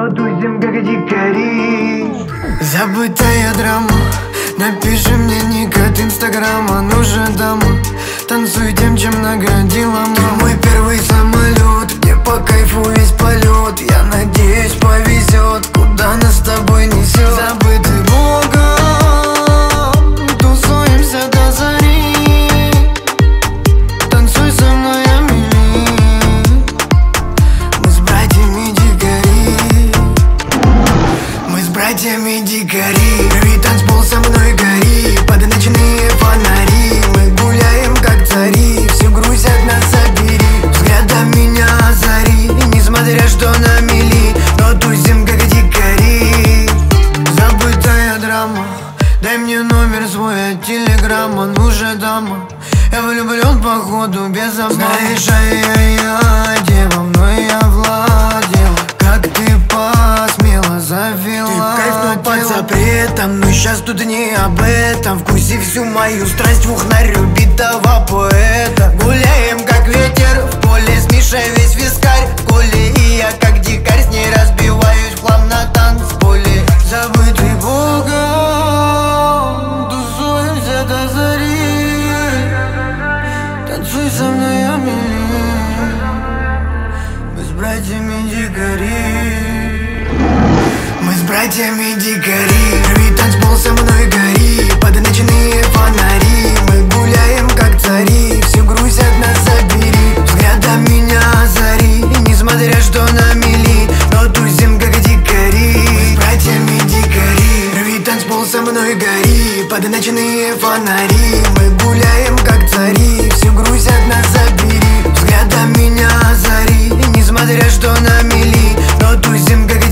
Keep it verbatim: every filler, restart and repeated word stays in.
но тусим как дикари. Забытая драма, напиши мне ник от инстаграма. Ну же, дама, танцуй тем, чем наградила мама. Ты мой первый самолет, мне по кайфу весь полет. Я надеюсь, повезет, куда нас с тобой несет. Забытый Богом, тусуемся до зари. Танцуй со мной, Амели, мы с братьями дикари. Мы с братьями дикари. Рви танцпол со мной, гори, под ночные фонари. Мы гуляем как цари, все грузят нас, собери. Взглядом меня озари, несмотря что на мели, но тусим как дикари. Забытая драма, дай мне номер свой от телеграмма. Ну же, дама, я влюблен походу без обмана. Знаешь, ай-яй-яй, дева, мной я владел. Как ты посмела, завела. Ты в кайф, но под запретом. Но щас тут не об этом. Вкуси всю мою страсть в ухнарю битого поэта. Гуляем как ветер в поле, с Мишей весь вискарь в коле. И я как дикарь с ней разбиваюсь в хлам на танцполе. Забытый Богом, тусуемся до зари. Танцуй со мной, Амели, мы с братьями дикари. Мы с братьями дикари. Рви танцпол со мной, гори, под ночные фонари. Мы гуляем как цари, все грузят нас, забери. Взглядом меня озари, несмотря что на мели, но тусим как дикари. Мы с братьями дикари. Рви танцпол со мной, гори, под ночные фонари. Мы гуляем как цари, все грузят нас, забери. Взглядом меня озари, несмотря что на мели, но тусим как